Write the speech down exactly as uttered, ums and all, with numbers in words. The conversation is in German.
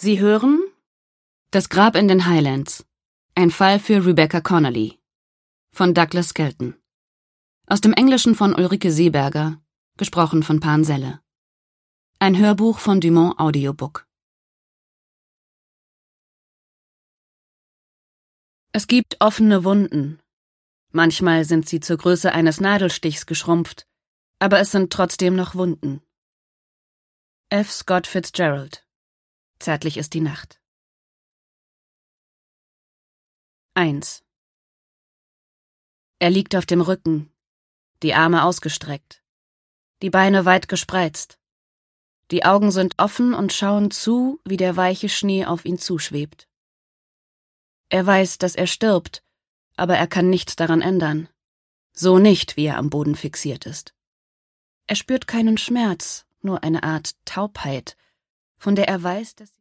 Sie hören Das Grab in den Highlands. Ein Fall für Rebecca Connolly von Douglas Skelton. Aus dem Englischen von Ulrike Seeberger, gesprochen von Pan Selle. Ein Hörbuch von Dumont Audiobook. Es gibt offene Wunden. Manchmal sind sie zur Größe eines Nadelstichs geschrumpft, aber es sind trotzdem noch Wunden. F. Scott Fitzgerald. Zärtlich ist die Nacht. eins. Er liegt auf dem Rücken, die Arme ausgestreckt, die Beine weit gespreizt. Die Augen sind offen und schauen zu, wie der weiche Schnee auf ihn zuschwebt. Er weiß, dass er stirbt, aber er kann nichts daran ändern. So nicht, wie er am Boden fixiert ist. Er spürt keinen Schmerz, nur eine Art Taubheit, von der er weiß, dass